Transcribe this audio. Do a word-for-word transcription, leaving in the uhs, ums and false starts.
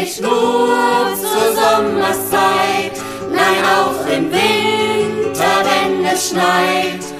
nicht nur zur Sommerszeit, nein auch im Winter, wenn es schneit.